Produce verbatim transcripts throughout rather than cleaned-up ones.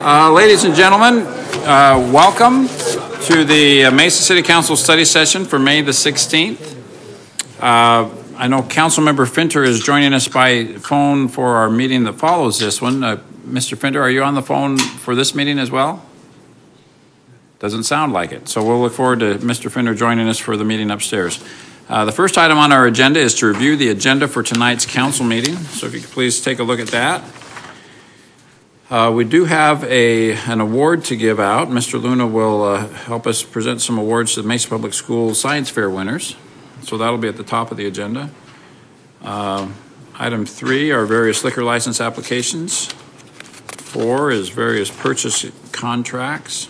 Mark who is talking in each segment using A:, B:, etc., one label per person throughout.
A: Uh, ladies and gentlemen, uh, welcome to the uh, Mesa City Council study session for May the sixteenth. Uh, I know Councilmember Finter is joining us by phone for our meeting that follows this one. Uh, Mister Finter, are you on the phone for this meeting as well? Doesn't sound like it. So we'll look forward to Mister Finter joining us for the meeting upstairs. Uh, the first item on our agenda is to review the agenda for tonight's council meeting. So if you could please take a look at that. Uh, we do have a an award to give out. Mister Luna will uh, help us present some awards to the Mesa Public Schools Science Fair winners. So that'll be at the top of the agenda. Uh, item three are various liquor license applications. Four is various purchase contracts.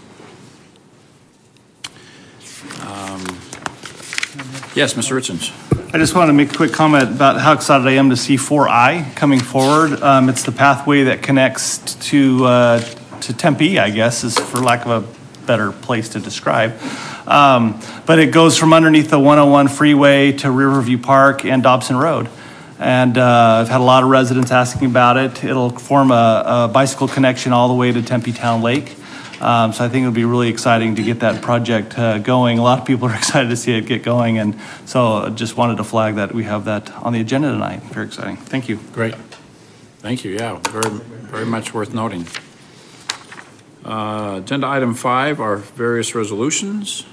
A: Um, yes, Mister Richards.
B: I just want to make a quick comment about how excited I am to see four I coming forward. Um, it's the pathway that connects to uh, to Tempe, I guess, is for lack of a better place to describe. Um, but it goes from underneath the one oh one freeway to Riverview Park and Dobson Road. And uh, I've had a lot of residents asking about it. It'll form a, a bicycle connection all the way to Tempe Town Lake. Um, so I think it'll be really exciting to get that project uh, going. A lot of people are excited to see it get going, and so I just wanted to flag that we have that on the agenda tonight. Very exciting. Thank you.
A: Great. Thank you. Yeah, very, very much worth noting. Uh, agenda item five are various resolutions.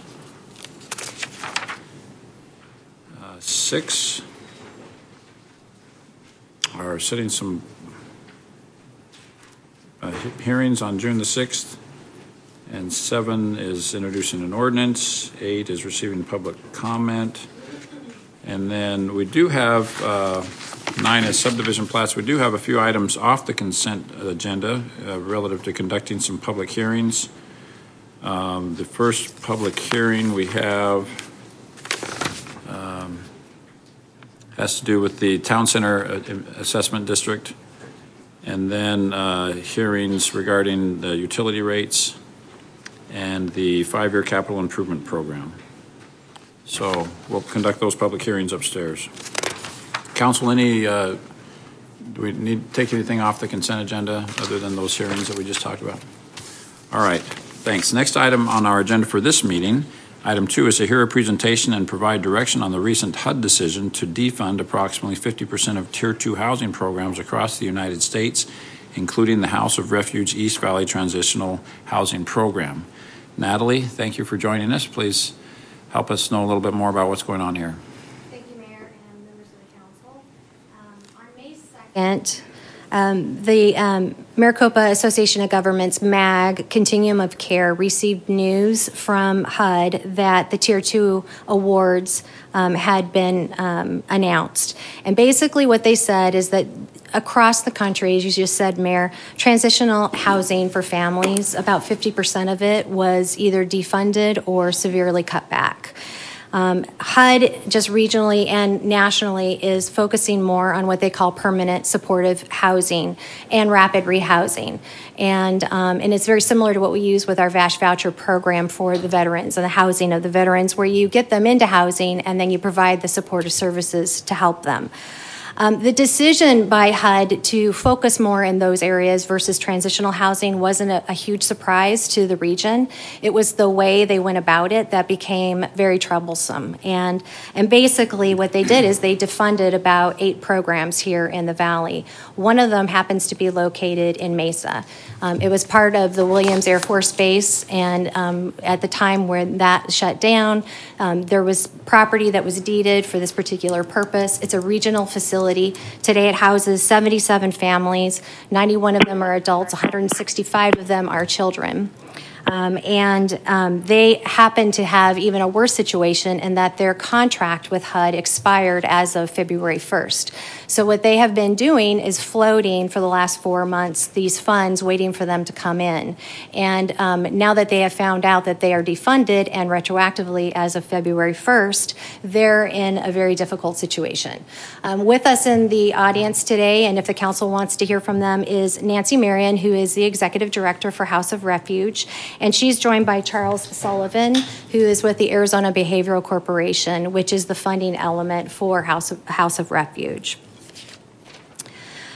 A: Uh, six are setting some uh, hearings on June the sixth. And seven is introducing an ordinance. Eight is receiving public comment. And then we do have, uh, nine is subdivision plats. We do have a few items off the consent agenda uh, relative to conducting some public hearings. Um, the first public hearing we have um, has to do with the Town Center Assessment District. And then uh, hearings regarding the utility rates and the five-year capital improvement program. So we'll conduct those public hearings upstairs. Council, any, uh, do we need to take anything off the consent agenda other than those hearings that we just talked about? All right, thanks. Next item on our agenda for this meeting, item two, is to hear a presentation and provide direction on the recent H U D decision to defund approximately fifty percent of Tier two housing programs across the United States, including the House of Refuge East Valley Transitional Housing Program. Natalie, thank you for joining us. Please help us know a little bit more about what's going on here.
C: Thank you, Mayor and members of the council. Um, on May second, um, the um, Maricopa Association of Governments, M A G, Continuum of Care, received news from H U D that the Tier two awards um, had been um, announced. And basically what they said is that across the country, as you just said, Mayor, transitional housing for families, about fifty percent of it was either defunded or severely cut back. Um, H U D, just regionally and nationally, is focusing more on what they call permanent supportive housing and rapid rehousing. And, um, and it's very similar to what we use with our V A S H voucher program for the veterans and the housing of the veterans, where you get them into housing and then you provide the supportive services to help them. Um, the decision by H U D to focus more in those areas versus transitional housing wasn't a, a huge surprise to the region. It was the way they went about it that became very troublesome. And, and basically what they did is they defunded about eight programs here in the Valley. One of them happens to be located in Mesa. Um, it was part of the Williams Air Force Base, and um, at the time when that shut down, um, there was property that was deeded for this particular purpose. It's a regional facility. Today it houses seventy-seven families. ninety-one of them are adults, one hundred sixty-five of them are children. Um, and um, they happen to have even a worse situation in that their contract with H U D expired as of February first. So what they have been doing is floating for the last four months these funds, waiting for them to come in. And um, now that they have found out that they are defunded and retroactively as of February first, they're in a very difficult situation. Um, with us in the audience today, and if the council wants to hear from them, is Nancy Marion, who is the executive director for House of Refuge. And she's joined by Charles Sullivan, who is with the Arizona Behavioral Corporation, which is the funding element for House of, House of Refuge.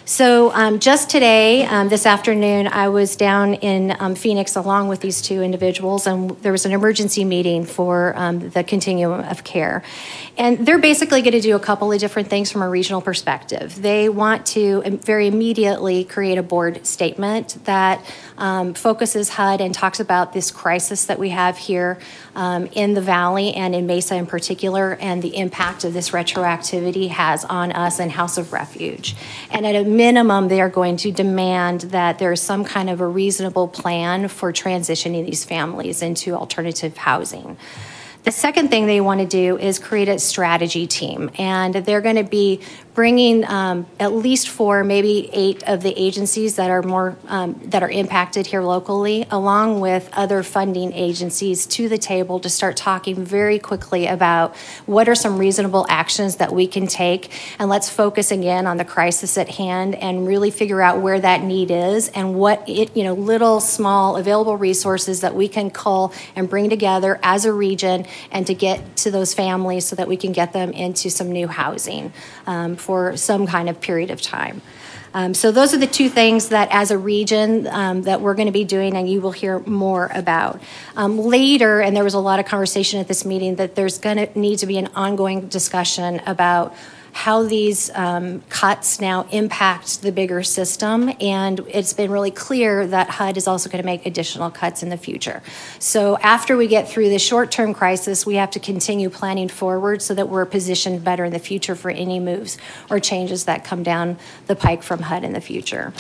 C: So um, just today, um, this afternoon, I was down in um, Phoenix along with these two individuals, and there was an emergency meeting for um, the continuum of care. And they're basically going to do a couple of different things from a regional perspective. They want to very immediately create a board statement that um, focuses H U D and talks about this crisis that we have here um, in the Valley and in Mesa in particular, and the impact of this retroactivity has on us and House of Refuge. And at a minimum, they are going to demand that there is some kind of a reasonable plan for transitioning these families into alternative housing. The second thing they want to do is create a strategy team, and they're going to be bringing um, at least four, maybe eight of the agencies that are more um, that are impacted here locally, along with other funding agencies, to the table to start talking very quickly about what are some reasonable actions that we can take, and let's focus again on the crisis at hand and really figure out where that need is and what it, you know, little small available resources that we can cull and bring together as a region and to get to those families so that we can get them into some new housing um, for some kind of period of time. Um, so those are the two things that as a region um, that we're going to be doing, and you will hear more about. Um, later, and there was a lot of conversation at this meeting, that there's going to need to be an ongoing discussion about how these um, cuts now impact the bigger system, and it's been really clear that H U D is also going to make additional cuts in the future. So after we get through the short-term crisis, we have to continue planning forward so that we're positioned better in the future for any moves or changes that come down the pike from H U D in the future.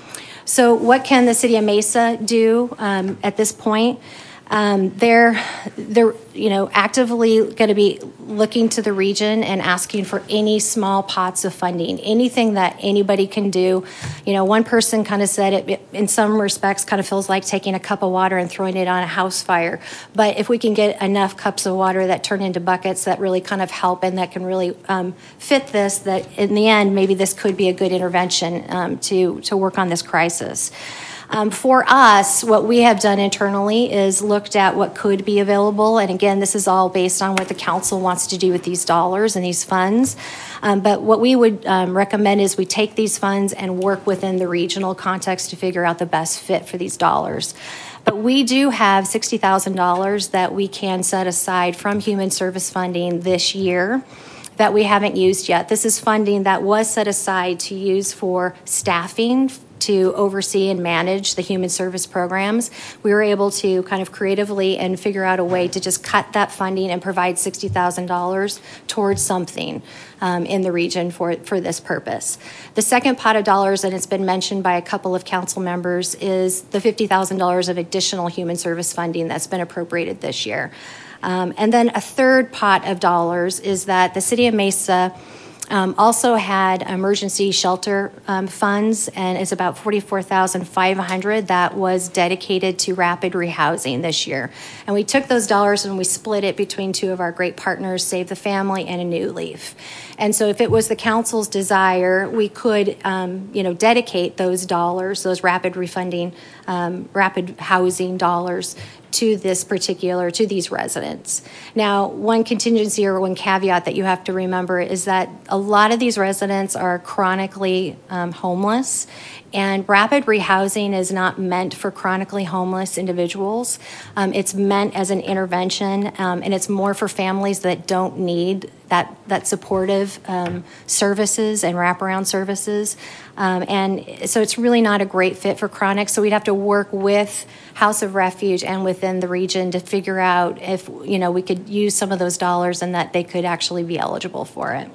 C: So what can the City of Mesa do um, at this point? Um, they're, they're, you know, actively going to be looking to the region and asking for any small pots of funding, anything that anybody can do. You know, one person kind of said it, it in some respects kind of feels like taking a cup of water and throwing it on a house fire. But if we can get enough cups of water that turn into buckets that really kind of help and that can really um, fit this, that in the end, maybe this could be a good intervention um, to, to work on this crisis. Um, for us, what we have done internally is looked at what could be available. And again, this is all based on what the council wants to do with these dollars and these funds. Um, but what we would um, recommend is we take these funds and work within the regional context to figure out the best fit for these dollars. But we do have sixty thousand dollars that we can set aside from human service funding this year that we haven't used yet. This is funding that was set aside to use for staffing to oversee and manage the human service programs. We were able to kind of creatively and figure out a way to just cut that funding and provide sixty thousand dollars towards something um, in the region for, for this purpose. The second pot of dollars, and it's been mentioned by a couple of council members, is the fifty thousand dollars of additional human service funding that's been appropriated this year. Um, and then a third pot of dollars is that the City of Mesa Um, also had emergency shelter um, funds, and it's about forty-four thousand five hundred dollars that was dedicated to rapid rehousing this year. And we took those dollars and we split it between two of our great partners, Save the Family and A New Leaf. And so if it was the council's desire, we could, um, you know, dedicate those dollars, those rapid refunding, um, rapid housing dollars, to this particular, to these residents. Now, one contingency or one caveat that you have to remember is that a lot of these residents are chronically um, homeless, and rapid rehousing is not meant for chronically homeless individuals. Um, it's meant as an intervention, um, and it's more for families that don't need that, that supportive um, services and wraparound services. Um, and so it's really not a great fit for chronic, so we'd have to work with House of Refuge and within the region to figure out if, you know, we could use some of those dollars and that they could actually be eligible for it.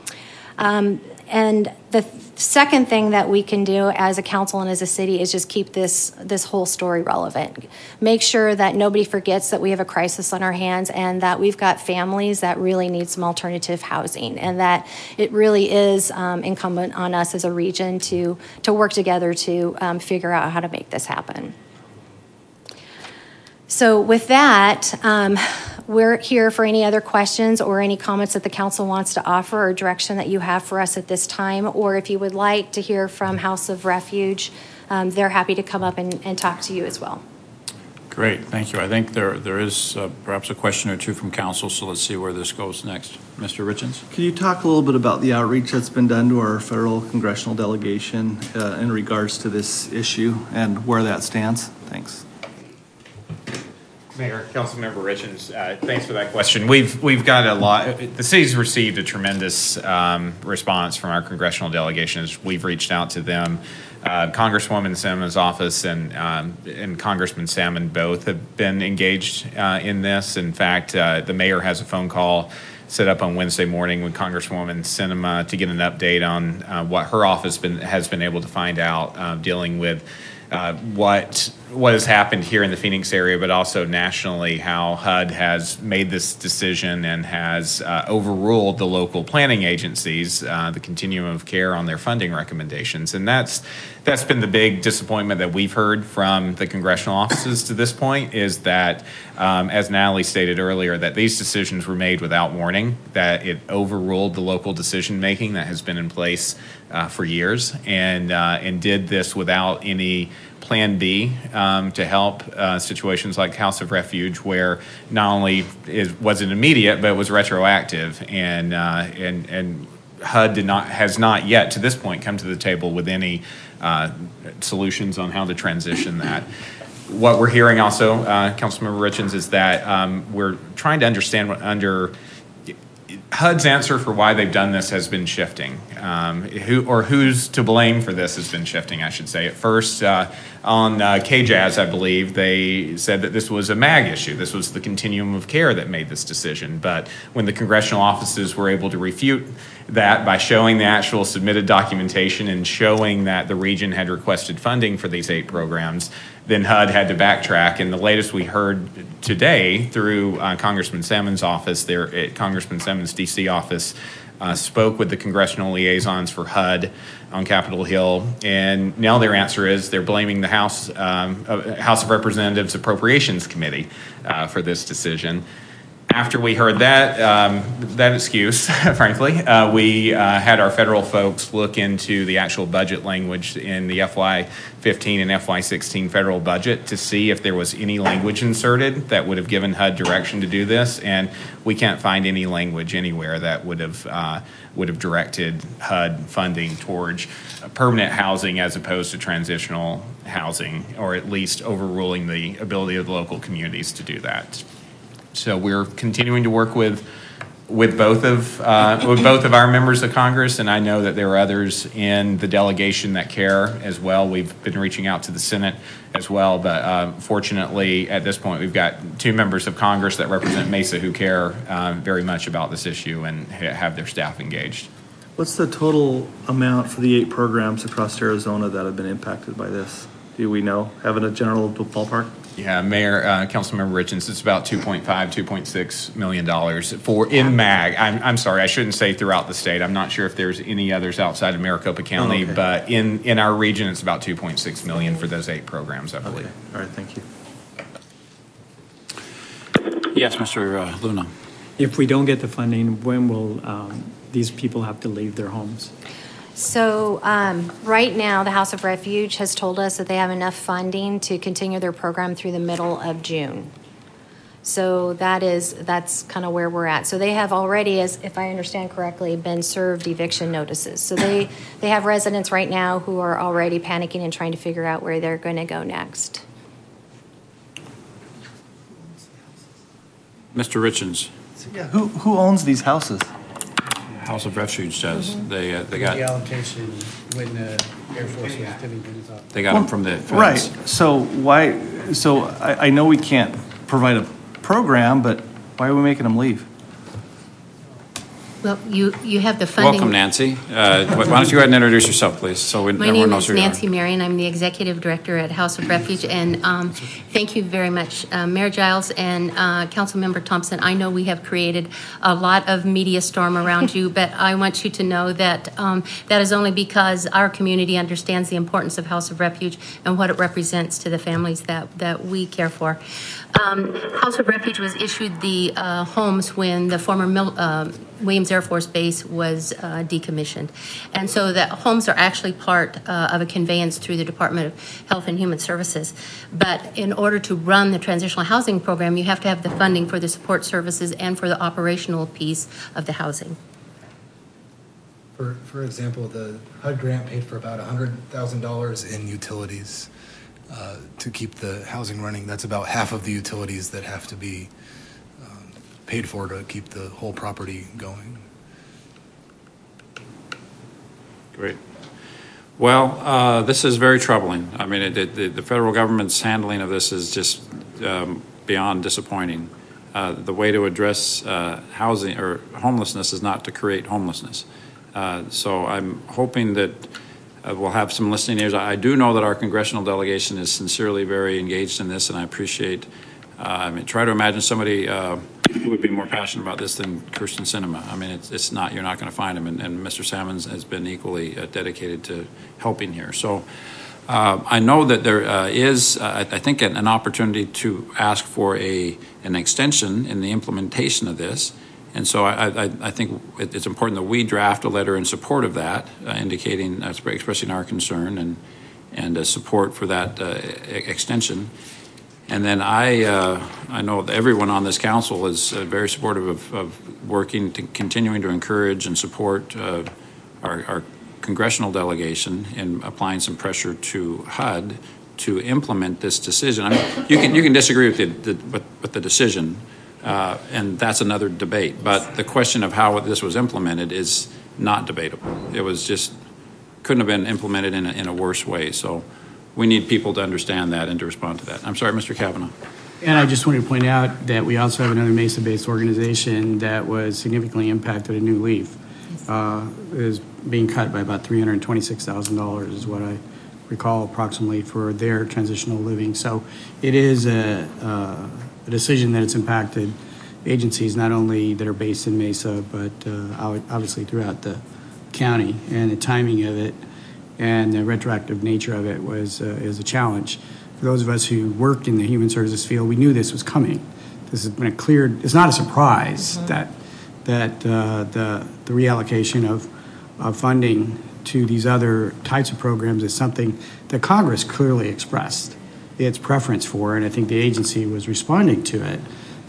C: Um, and the th- second thing that we can do as a council and as a city is just keep this this whole story relevant. Make sure that nobody forgets that we have a crisis on our hands and that we've got families that really need some alternative housing, and that it really is um, incumbent on us as a region to, to work together to um, figure out how to make this happen. So with that, um, we're here for any other questions or any comments that the council wants to offer or direction that you have for us at this time. Or if you would like to hear from House of Refuge, um, they're happy to come up and, and talk to you as well.
A: Great, thank you. I think there there is uh, perhaps a question or two from council, so let's see where this goes next. Mister Richens?
B: Can you talk a little bit about the outreach that's been done to our federal congressional delegation uh, in regards to this issue and where that stands? Thanks.
D: Mayor, Councilmember Richens, uh, thanks for that question. We've we've got a lot. The city's received a tremendous um, response from our congressional delegations. We've reached out to them. Uh, Congresswoman Simmons' office and um, and Congressman Salmon both have been engaged uh, in this. In fact, uh, the mayor has a phone call set up on Wednesday morning with Congresswoman Sinema to get an update on uh, what her office been, has been able to find out uh, dealing with uh, what what has happened here in the Phoenix area, but also nationally, how H U D has made this decision and has uh, overruled the local planning agencies, uh, the continuum of care on their funding recommendations. And that's that's been the big disappointment that we've heard from the congressional offices to this point, is that, um, as Natalie stated earlier, that these decisions were made without warning, that it overruled the local decision-making that has been in place uh, for years, and, uh, and did this without any Plan B um, to help uh, situations like House of Refuge, where not only it wasn't immediate, but it was retroactive, and uh, and and H U D did not has not yet to this point come to the table with any uh, solutions on how to transition that. What we're hearing also, uh, Councilmember Richens, is that um, we're trying to understand what under H U D's answer for why they've done this has been shifting. Um, who or who's to blame for this has been shifting, I should say. At first, uh, on uh, K J A S, I believe, they said that this was a MAG issue. This was the continuum of care that made this decision. But when the congressional offices were able to refute that by showing the actual submitted documentation and showing that the region had requested funding for these eight programs, then H U D had to backtrack. And the latest we heard today through uh, Congressman Salmon's office, there at Congressman Salmon's D C office, uh, spoke with the congressional liaisons for H U D on Capitol Hill, and now their answer is they're blaming the House um, uh, House of Representatives Appropriations Committee uh, for this decision. After we heard that um, that excuse, frankly, uh, we uh, had our federal folks look into the actual budget language in the F Y fifteen and F Y sixteen federal budget to see if there was any language inserted that would have given H U D direction to do this, and we can't find any language anywhere that would have uh, would have directed H U D funding towards permanent housing as opposed to transitional housing, or at least overruling the ability of the local communities to do that. So we're continuing to work with with both of uh, with both of our members of Congress, and I know that there are others in the delegation that care as well. We've been reaching out to the Senate as well, but uh, fortunately, at this point, we've got two members of Congress that represent Mesa who care uh, very much about this issue and have their staff engaged.
B: What's the total amount for the eight programs across Arizona that have been impacted by this? Do we know? Having a general ballpark?
D: Yeah, Mayor, uh, Councilmember Richens, it's about two point five, two point six million dollars for in MAG. I'm, I'm sorry, I shouldn't say throughout the state. I'm not sure if there's any others outside of Maricopa County, oh, okay. But in, in our region, it's about two point six million for those eight programs, I believe.
B: Okay. All right, thank you.
A: Yes, Mister Uh, Luna.
E: If we don't get the funding, when will um, these people have to leave their homes?
C: So um, right now, the House of Refuge has told us that they have enough funding to continue their program through the middle of June. So that is, that's kind of where we're at. So they have already, as if I understand correctly, been served eviction notices. So they, they have residents right now who are already panicking and trying to figure out where they're going to go next.
A: Mister Richens.
B: Yeah, who, who owns these houses?
A: House of Refuge does. Mm-hmm. They uh, they got
F: the allocation when the Air Force was filling things up.
A: They got well, them from the feds.
B: Right. So why? So I, I know we can't provide a program, but why are we making them leave?
G: Well, you, you have the funding.
A: Welcome, Nancy. Uh, why don't you go ahead and introduce yourself, please? So we,
G: My name is Nancy Marion. I'm the executive director at House of Refuge, and um, thank you very much, uh, Mayor Giles and uh, Councilmember Thompson. I know we have created a lot of media storm around you, but I want you to know that um, that is only because our community understands the importance of House of Refuge and what it represents to the families that, that we care for. Um, House of Refuge was issued the uh, homes when the former mil uh, Williams Air Force Base was uh, decommissioned. And so the homes are actually part uh, of a conveyance through the Department of Health and Human Services. But in order to run the transitional housing program, you have to have the funding for the support services and for the operational piece of the housing.
H: For, for example, the H U D grant paid for about one hundred thousand dollars in utilities uh, to keep the housing running. That's about half of the utilities that have to be um, paid for to keep the whole property going.
A: Great. Well, uh, this is very troubling. I mean, it, it, the, the federal government's handling of this is just um, beyond disappointing. Uh, the way to address uh, housing or homelessness is not to create homelessness. Uh, so I'm hoping that uh, we'll have some listening ears. I, I do know that our congressional delegation is sincerely very engaged in this, and I appreciate. Uh, I mean, try to imagine somebody uh, who would be more passionate about this than Kirsten Sinema. I mean, it's, it's not. You're not going to find him, and, and Mister Salmons has been equally uh, dedicated to helping here. So uh, I know that there uh, is, uh, I think, an, an opportunity to ask for a an extension in the implementation of this. And so I, I, I think it's important that we draft a letter in support of that, uh, indicating, uh, expressing our concern and and uh, support for that uh, e- extension. And then I uh, I know that everyone on this council is uh, very supportive of, of working to continuing to encourage and support uh, our, our congressional delegation in applying some pressure to H U D to implement this decision. I mean, you can you can disagree with the, the with, with the decision. Uh, and that's another debate. But the question of how this was implemented is not debatable. It was just, couldn't have been implemented in a, in a worse way. So we need people to understand that and to respond to that. I'm sorry, Mister Kavanaugh.
F: And I just wanted to point out that we also have another Mesa-based organization that was significantly impacted at New Leaf. Uh, is being cut by about three hundred twenty-six thousand dollars is what I recall approximately for their transitional living. So it is a, a a decision that it's impacted agencies not only that are based in Mesa, but uh, obviously throughout the county. And the timing of it and the retroactive nature of it was uh, is a challenge. For those of us who worked in the human services field, we knew this was coming. This has been a clear, it's not a surprise mm-hmm. that that uh, the, the reallocation of, of funding to these other types of programs is something that Congress clearly expressed its preference for, and I think the agency was responding to it.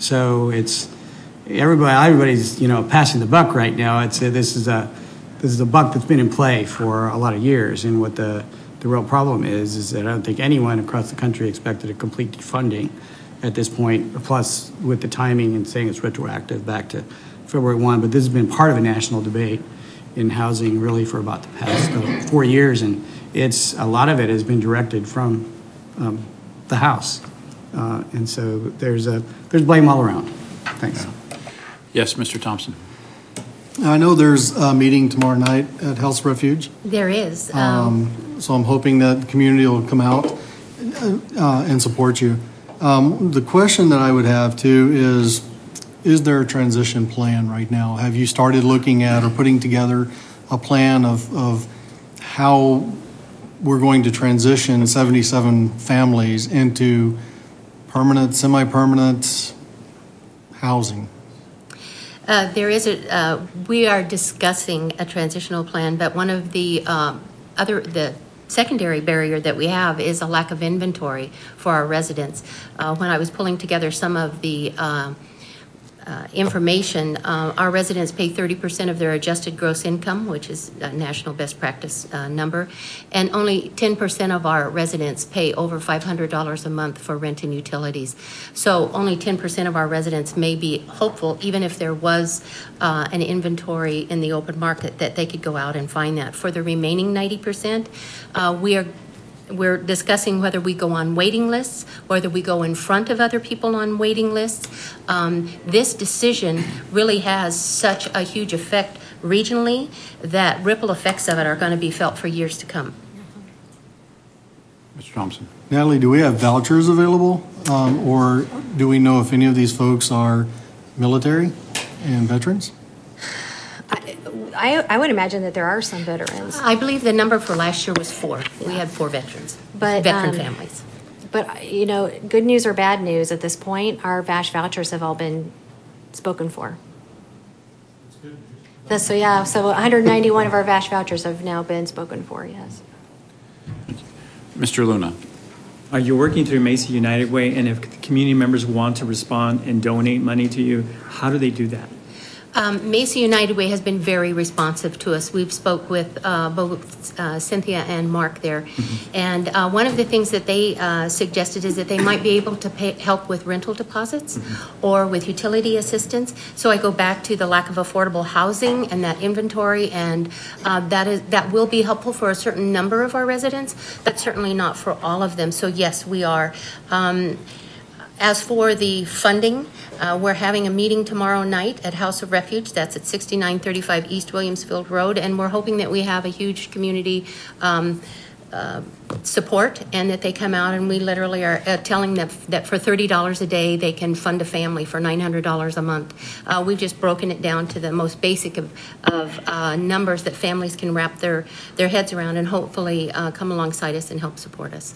F: So it's everybody, everybody's you know passing the buck right now. It's uh, this is a this is a buck that's been in play for a lot of years, and what the the real problem is is that I don't think anyone across the country expected a complete defunding at this point. Plus, with the timing and saying it's retroactive back to February first, but this has been part of a national debate in housing really for about the past uh, four years, and it's a lot of it has been directed from um, the House, uh, and so there's a there's blame all around. Thanks.
A: Yes, Mister Thompson.
I: I know there's a meeting tomorrow night at Health Refuge.
G: There is. Um,
I: um, so I'm hoping that the community will come out uh, and support you. Um, the question that I would have too is, is there a transition plan right now? Have you started looking at or putting together a plan of, of how we're going to transition seventy-seven families into permanent, semi-permanent housing?
G: Uh, there is a, uh, we are discussing a transitional plan, but one of the um, other, the secondary barrier that we have is a lack of inventory for our residents. Uh, when I was pulling together some of the um, Uh, information, uh, our residents pay thirty percent of their adjusted gross income, which is a national best practice uh, number, and only ten percent of our residents pay over five hundred dollars a month for rent and utilities. So only ten percent of our residents may be hopeful, even if there was uh, an inventory in the open market, that they could go out and find that. For the remaining ninety percent, uh, we are We're discussing whether we go on waiting lists, whether we go in front of other people on waiting lists. Um, this decision really has such a huge effect regionally that ripple effects of it are going to be felt for years to come.
A: Mister Thompson.
I: Natalie, do we have vouchers available? Um, or do we know if any of these folks are military and veterans?
C: I, I would imagine that there are some veterans.
G: I believe the number for last year was four. We had four veterans,
C: but,
G: veteran
C: um,
G: families.
C: But, you know, good news or bad news at this point, our V A S H vouchers have all been spoken for.
I: That's good.
C: That's- So, yeah, so one hundred ninety-one of our V A S H vouchers have now been spoken for, yes.
A: Mister Luna.
E: Are you working through Mesa United Way, and if the community members want to respond and donate money to you, how do they do that?
G: Um, Mesa United Way has been very responsive to us. We've spoke with uh, both uh, Cynthia and Mark there, mm-hmm. and uh, one of the things that they uh, suggested is that they might be able to pay, help with rental deposits mm-hmm. or with utility assistance. So I go back to the lack of affordable housing and that inventory, and uh, that is that will be helpful for a certain number of our residents, but certainly not for all of them. So yes, we are. Um, As for the funding, uh, we're having a meeting tomorrow night at House of Refuge. That's at sixty-nine thirty-five East Williamsfield Road, and we're hoping that we have a huge community um, uh, support, and that they come out, and we literally are uh, telling them that for thirty dollars a day they can fund a family for nine hundred dollars a month. Uh, we've just broken it down to the most basic of, of uh, numbers that families can wrap their, their heads around, and hopefully uh, come alongside us and help support us.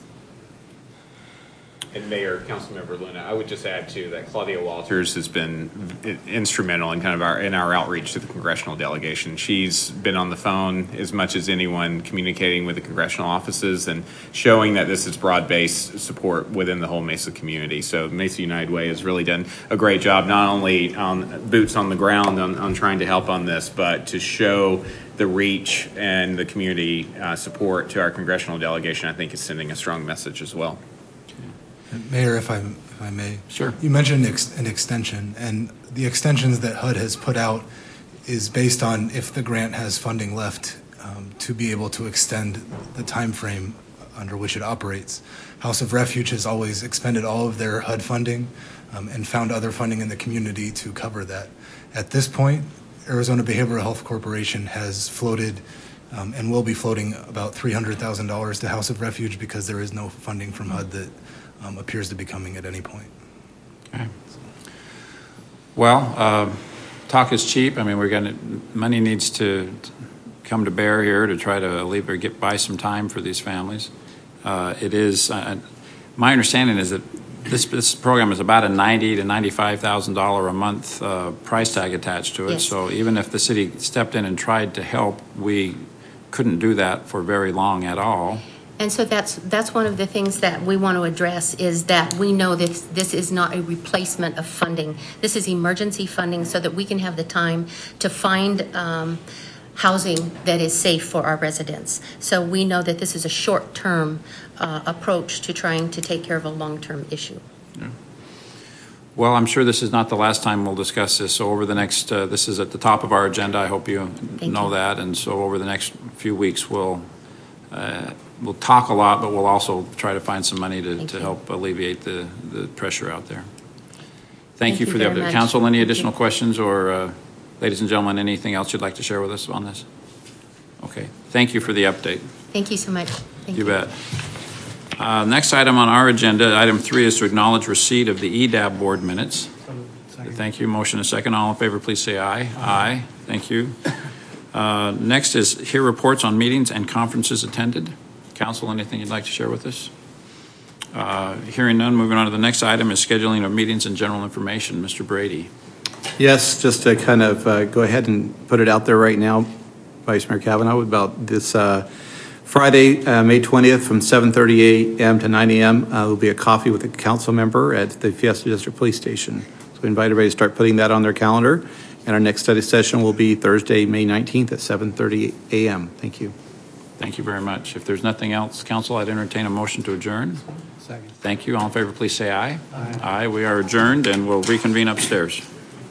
D: And Mayor, Councilmember Luna, I would just add too that Claudia Walters has been instrumental in kind of our in our outreach to the congressional delegation. She's been on the phone as much as anyone, communicating with the congressional offices and showing that this is broad-based support within the whole Mesa community. So Mesa United Way has really done a great job, not only on boots on the ground on, on trying to help on this, but to show the reach and the community uh, support to our congressional delegation. I think is sending a strong message as well.
H: Mayor, if I, if I may.
A: Sure.
H: You mentioned ex- an extension, and the extensions that H U D has put out is based on if the grant has funding left um, to be able to extend the time frame under which it operates. House of Refuge has always expended all of their H U D funding um, and found other funding in the community to cover that. At this point, Arizona Behavioral Health Corporation has floated um, and will be floating about three hundred thousand dollars to House of Refuge because there is no funding from H U D that Um, appears to be coming at any point.
A: Okay. Well, uh, talk is cheap. I mean, we're going to, money needs to come to bear here to try to alleviate or get by some time for these families. Uh, it is, uh, my understanding is that this, this program is about a ninety to ninety-five thousand dollars a month uh, price tag attached to it.
G: Yes.
A: So even if the city stepped in and tried to help, we couldn't do that for very long at all.
G: And so that's that's one of the things that we want to address, is that we know that this is not a replacement of funding. This is emergency funding so that we can have the time to find um, housing that is safe for our residents. So we know that this is a short-term uh, approach to trying to take care of a long-term issue.
A: Yeah. Well, I'm sure this is not the last time we'll discuss this. So over the next, uh, this is at the top of our agenda. I hope you
G: Thank
A: know
G: you.
A: that. And so over the next few weeks, we'll uh, we'll talk a lot, but we'll also try to find some money to, to help alleviate the, the pressure out there. Thank,
G: Thank
A: you
G: you
A: for the
G: very
A: update.
G: much.
A: Council, any
G: Thank
A: additional
G: you.
A: questions, or uh, ladies and gentlemen, anything else you'd like to share with us on this? Okay. Thank you for the update.
G: Thank you so much. Thank
A: You bet. Uh, Next item on our agenda, item three, is to acknowledge receipt of the E D A B board minutes. Thank you. Motion and second. All in favor, please say aye. Aye. Thank you. Uh, Next is hear reports on meetings and conferences attended. Council, anything you'd like to share with us? Uh, Hearing none, moving on to the next item is scheduling of meetings and general information. Mister Brady.
J: Yes, just to kind of uh, go ahead and put it out there right now, Vice Mayor Kavanaugh, about this uh, Friday, uh, May twentieth, from seven thirty a m to nine a m Uh, will be a coffee with a council member at the Fiesta District Police Station. So we invite everybody to start putting that on their calendar. And our next study session will be Thursday, May nineteenth at seven thirty a m Thank you.
A: Thank you very much. If there's nothing else, Council, I'd entertain a motion to adjourn.
I: Second.
A: Thank you. All in favor, please say aye. Aye. Aye. We are adjourned, and we'll reconvene upstairs.